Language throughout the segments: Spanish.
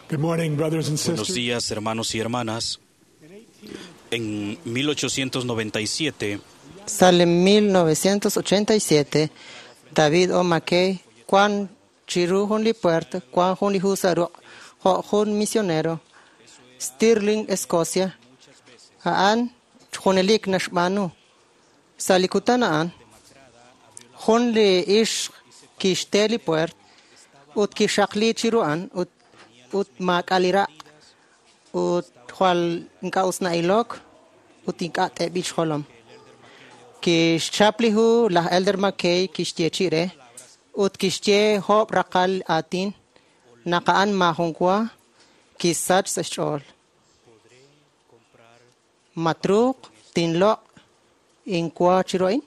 Good morning, brothers and Buenos sisters. días, hermanos y hermanas. En 1897, Sale en 1987, David O. McKay, Juan Chiru Hunli Puerta, Juan Hunli Husaro, Hun Misionero, Stirling, Escocia, Haan, Hunelik Nashmanu, Salikutanaan, Hunli Ish Kishteli Puert, Ut Kishakli Chiruan, Ut Makalira, Ut Hual Nkaus Nailok, Ut Inkat Ebich Holom. Kish chaplihu la elder McKay kishtie chire ut kishtie hop rakal atin nakaan mahungkwa kisach sa chol matruk tinlo inkwa chiroin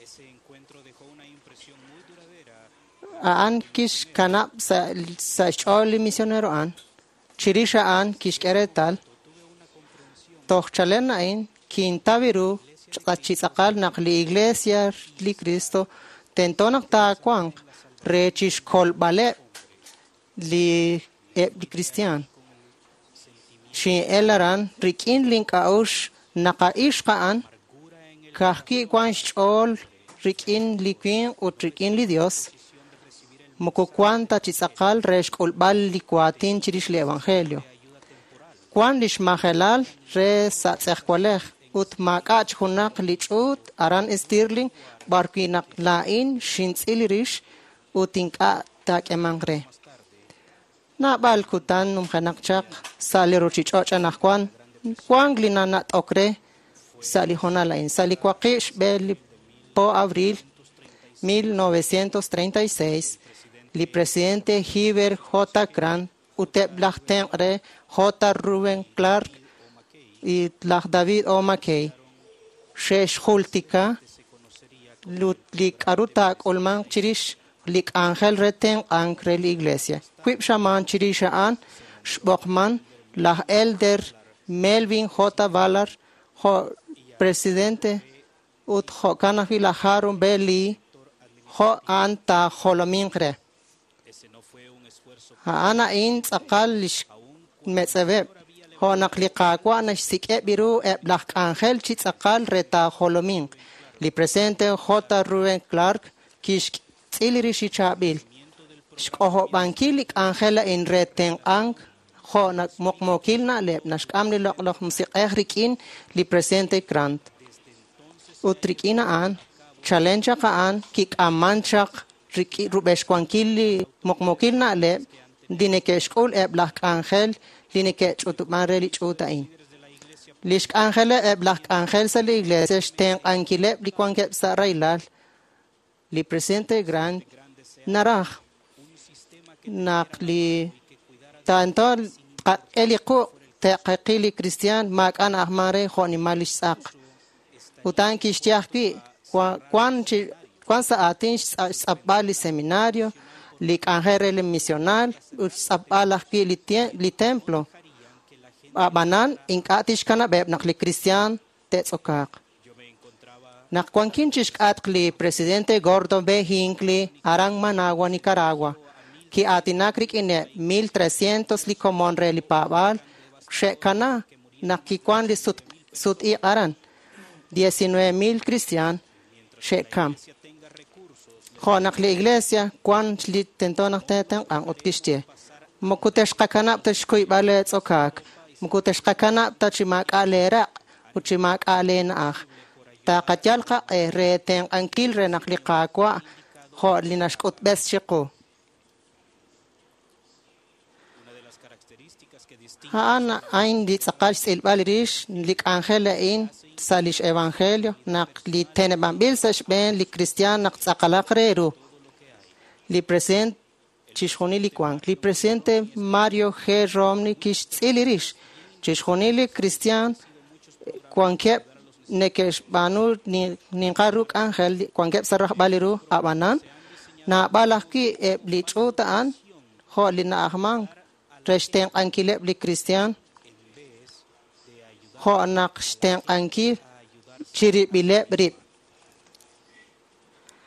aan kish kanap sa chol misionero an chirisha an kish keretal toch chalen ain kintaviru Chachizakal nakli iglesia li Cristo tentonak ta kwang rechish kol bale li Christian. Shi elaran rikin link aush nakaish kaan kahki kwang chol rikin liquin ut rikin li Dios. Mukukwan ta chizakal resh kol bal li kwatin chirish li evangelio. Kwan lish mahelal re sa tsehkwalech. Ut makach hunak lichut aran Stirling barkinak lain shins ilirish utinka tak emangre. Na balkutan numkanakchak sali ruchichoch anakwan kwang linanat okre sali honalain sali kwakish beli po abril 1936 li presidente Heber J. Grant utep lachtengre J. Reuben Clark y la David O. McKay, Shesh Hultika, lik arutak olman chirish, lik angel reten ankre la iglesia. Quip shaman chirisha an, shbokman, la elder Melvin J. Valar, presidente, ut kanafi la Harun Beli, anta holomingre. Ana in tsakal lish metzeveb. Ho naklikakwa na sike biru e blak angel chitsakal reta holomin li presente J. Reuben Clark kish ilirishi chabil shkoho bankilik angela in reten ang ho nak mokmokil na leb nashkam li loklok musik ehrikin li presente Grant utrikina an challenge kaan kik amanchak riki rubesh kwankili mokmokil na leb dinekeshkol e blak angel Lineke chutumanre lichutain. Lishk angela eblak angel sa la iglesia ten ankile likwankep sa railal li presente Grant narah nakli tanto eliku teqili Christian mak an ahmare khoni malish sak utan kishtiaki kwan sa atin sabali seminario lik angel misional sabalah ki li templo abanan inkatish kana beb nakli Christian tetzokak nakwankinchish atli presidente Gordon B. Hinckley arang Managua Nicaragua ki atinakrik ine 1300 li komon reli pabal shekana nakikwan li sut I aran 19,000 Christian shekam Honak la iglesia kwan li tentonak teteng ang utkishtie. Mukutesh kakanap ta shkuy bale tsokak. Mukutesh kakanap ta chimak alera uchimak alenaach. Ta katyal ka reteng angkil re naklikakwa ho linashkut bes shiku. Haan ain di tsakal silbalirish lik angela in salish evangelio nak li tenebambil sashben li Christian nak tsakalakreru li present chishoni li kwang li presente Mario G. Romney kish tsilirish chishoni li Christian kwangkep nekesh banu ninkaruk angel kwangkep sarah baliru abanan na balaki li chutaan ho li na ahmang resteng ankilep li Christian ho anak steng angki chiri bile brip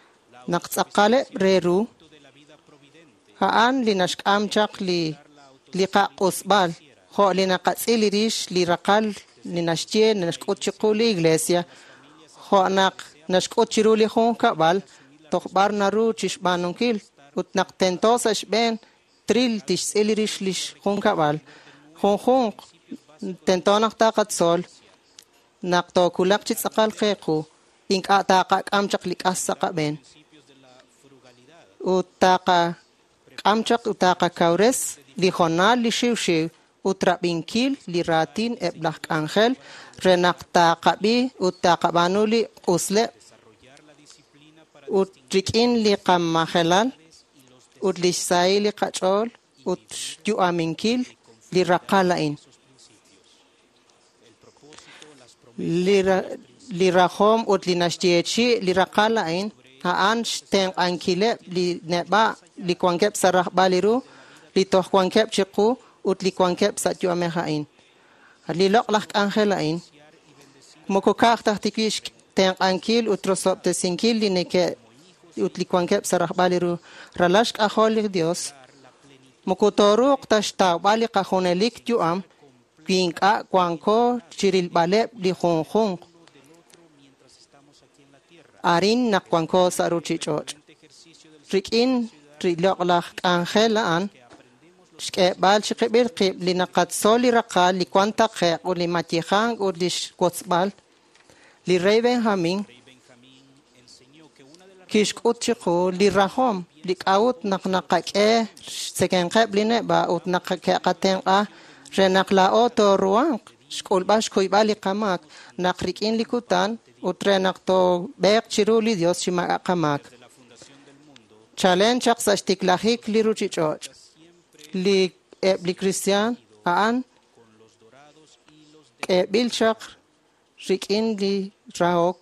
nak tsakale reru haan linashk amchak li liqa usbal ho linaqatzil irish lirakal ninashtie nashkut chiquli iglesia ho naq nashkut chiruli hon kabal tokhbar naru chishbanunkil utnaq tentosa shben tril tishil irish lish hon kabal hon tentonaq taqat sol naqto kulaq chitsaqal qequ inqa taqa qamchaq liqassaqa ben utaqa qamchaq utaqa kaures lijonal lishiwshiw utrabinkil liratin eblaq angel renaqta qabi utaqabanuli usle utrikin liqamajelal utlisai liqachol utyuaminkil liraqalain lirahom utlinashtiechi liraqalain haan ten ankile li neba likwankep sarah baliru litohwankep chiqu utlikwankep satyuamehain liloqlaq angelain mokokaq tahtikish ten ankil utrosop de sinkil lineke utlikwankep sarah baliru ralashk ahol Dios mokotoruq tashta bali qahonelik tuam kwinqa kwanko chiril baleb li khonkhon arin nakwanko saruchichoch rikin triloqlaq angelaan bal chiqibir qib linaqat soli raqal li kwanta qeq uli matihan ulish kotsbal li rey Benjamin kishkut chiqu li rahom li qaut naqnaqaqe sekenqeb line ba ut naqaqe qatenqa renaqla oto ruang shkulbash kuibali qamak naqrikin likutan utrenaqto beq chiruli Dios shima qamak challenge chaqsashtiklahik li ruchichoch li Cristian aan bilchaq rikin li raok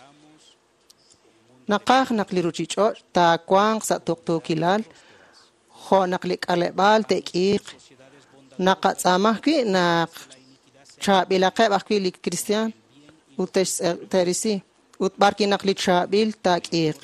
naqaq naqli ruchichoch ta kwang sa tuktukilal ho naqli qalebal teqiq naqatsamah ki naq chabilaqeb akhi li Cristian utesh terisi utbarki naqli chabil taqiq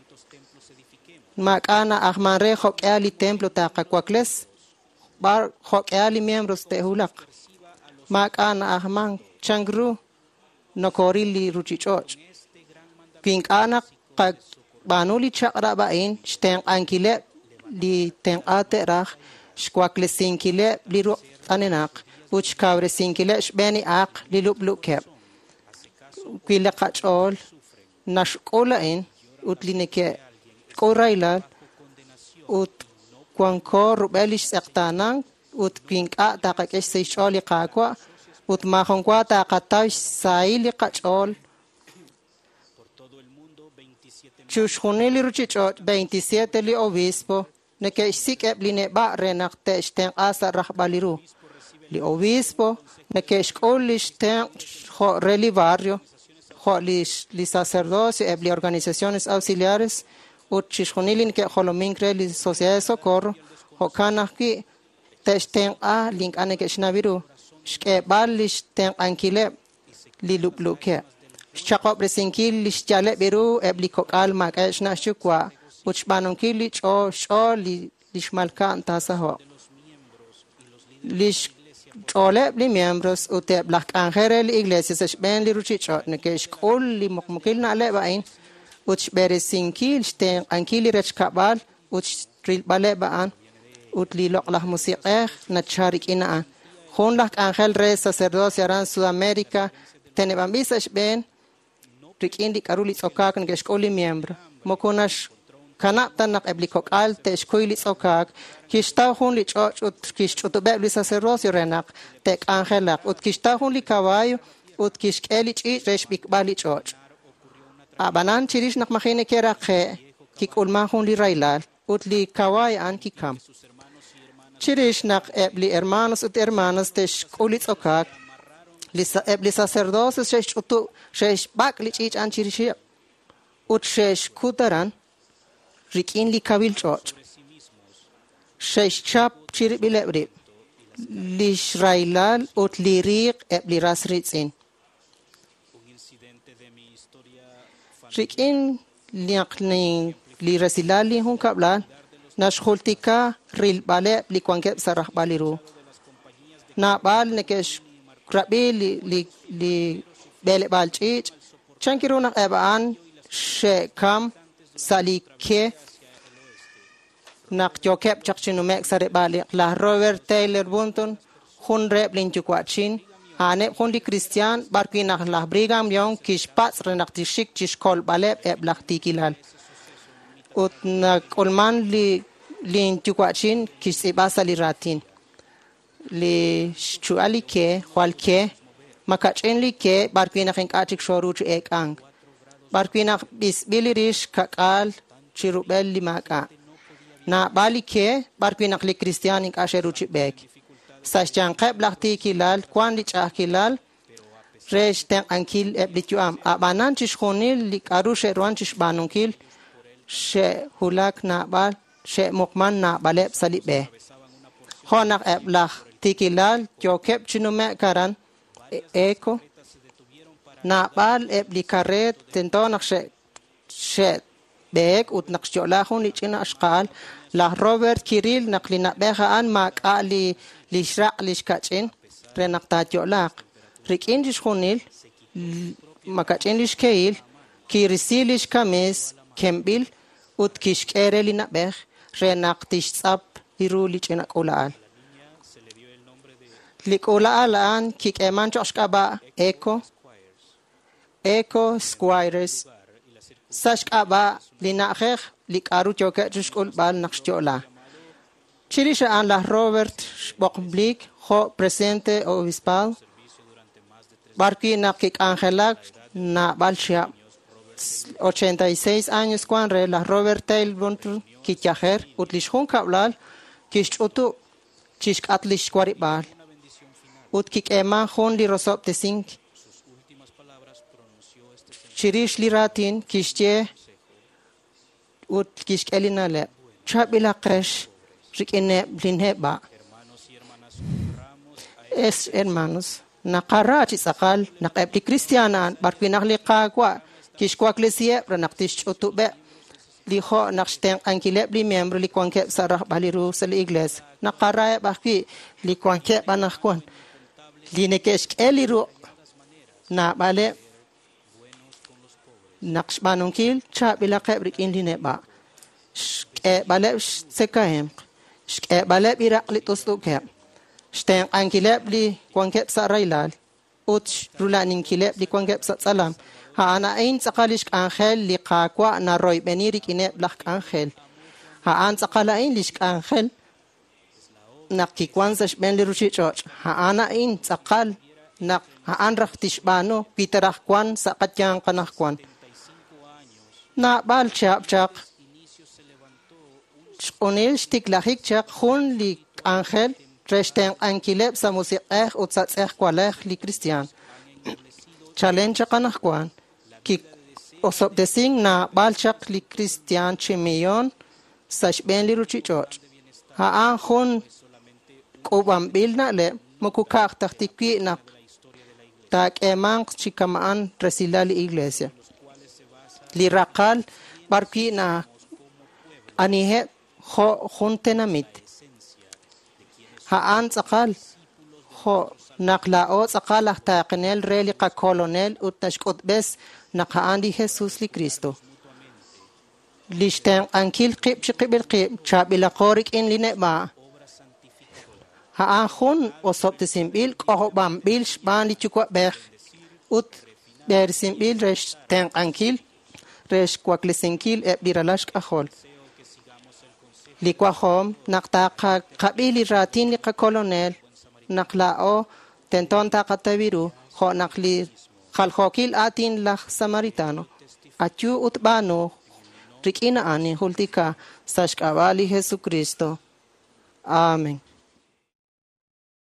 maqana ahmanre hoqali templo taqakwakles bar hoqali miembros te hulaq maqana ahman changru nokorili ruchichoch kinkana qak banuli chaqra bain shten ankile li ten aterach shkwakle sinkile li ru anenak uch kawre sinkile shbeni aq li lublukep kwile qachol nashqolain utlineke qorailal ut kwanko rubelish saqtanan ut kinqa taqakesh seycholi qaqwa ut mahonkwa taqatash saili qachol chushunili ruchichot 27 li obispo neke sikep li neba renaqte shten asa rahbaliru li obispo neke shqolish ten ho reli barrio ho li sacerdocio e li organizaciones auxiliares ut chishunili ke holominkre li sociedad de socorro ho kanaki testen a link aneke shnaviru shke balish ten ankile li lupluke shaqob resinkil lishjale biru ebli kokal makashna shukwa uchbanunkil cho li lishmalkan tasaho lish chole li miembros ute blak angere li iglesias shben li ruchicho nekesh kol li mukmukil na le bain uch beresinkil shten ankili rechkabal uch tril bale baan ut li loqlah musiqeh na charik ina hon lak angel re sacerdocio aran Sudamérica tenebambisa shben rikindi karuli tsokak ngesh koli miembro mokonash kanapta nak eblikok alte shkoili tsokak kishta hun li choch ut kishchuto bebli sacerdocio renak tek angelak ut kishta hun li kawayo ut kishkeli chi resh bikbali choch abanan chirish nak makhine kerakhe kikulma hun li railal ut li kaway an kikam chirish nak ebli hermanos ut hermanas te shkoli tsokak ebli sacerdocio shesh utu shesh bak li chich an chirishi ut shesh kutaran rikin li kabil choch shesh chap chiribile li shrailal ut li riq ebli rasritzin rikin liaqni li rasilali hun kablan nashultika ril bale likwanke sarah baliru na bal nekesh krabi li bele balchich chankiru na ebaan shekam salike nak jokep chakchinu mek sare bali la Robert Taylor Bunton hun rep linchukwachin ane hundi Christian barki nak la Brigham Young kish pats renak tishik chish kol balep eb lakti kilal ut nak ulman linchukwachin kish ibasa li ratin li chuali ke walke makachin li ke barki nak inkachik shoruch ekang barki nak bisbilirish kakal chirubel limaka na bali ke barki nak li Christian inkasheruch bek sashjan qeb lakti kilal kwan li chah kilal resh ten ankil eblituam abanan chish khunil li karushe ruan chish banunkil she hulak na bal she mukman na baleb salibe honak eblach tikilal jokep chinume karan eko na bal eblikaret tentonak she bek ut naqshola khun li china ashqal la Robert Kirill naqlina beha an maqali lishraq lishkachin renaqta jolaq rikin dishkhunil makachin lishkeil kirisilish kames kembil ut kishkerelina beh renaqtish tsap hiruli china qulal liqulal an kikeman choshkaba eco squires sashkaba linaqeh likaru choke chushkul bal naqshola Chirisha an la Robert Bockblick, jo presidente obispal, barki na kik Angelak na balshia 86 años cuanre la Robert Taylor Bunton kityaher utlishun kablal kishutu chishkatlish kwaribal ut kik ema hun li rosop de sink chirish li ratin kishje ut kishkelina le chabila kesh rikine blinheba es hermanos naqarachi saqal naqebli cristianan barki naqliqa kwa kishkwa iglesia pranaqtish utube li kho naqsten ankileb li miembro li kwanke sarah baliru sel iglesia naqara barki li kwanke banakwan li nekesh eliru na bale naqshbanunkil chabila qebrik inlineba bale sekahem baleb iraqli tusukep shteng ankileb li kwankep sa railal ut rulanin kileb li kwankep sa salam ha ana ain tsaqalish angel li qaqwa na roy beniri kineb lak angel ha an tsaqalain lish angel nakikwansa ben li ruchi choch ha ana ain tsaqal nak ha an raktish bano pitarah kwan sa qatyang kanakwan na bal chap chak Onel stiklahik chak khun li angel reshten ankileb sa musik utsat kwaleh li Christian challenge kanakwan ki osop de sing na balchak li Christian chimiyon sa shben li ruchi choch ha an khun kubam bil na le mukukak taktikwi na tak emang chikamaan resila li iglesia li raqal barki na anihe khuntenamit haan tsaqal kho naqlao tsaqal taqnel reli qa colonel utashqut bes naqandi Jesus li Cristo lishten ankil qib chiqbil qib chabila qorik in lineba haan khun osop simbil qohbam bil shban li chukwa beh ut der simbil resh ten ankil resh kwaklisenkil ebiralash qahol likwahom naqtaqa qabili ratin li colonel naqlao tenton taqataviru kho naqli khalkhokil atin la samaritano achu utbano rikina ani hultika sashkabali Jesucristo amen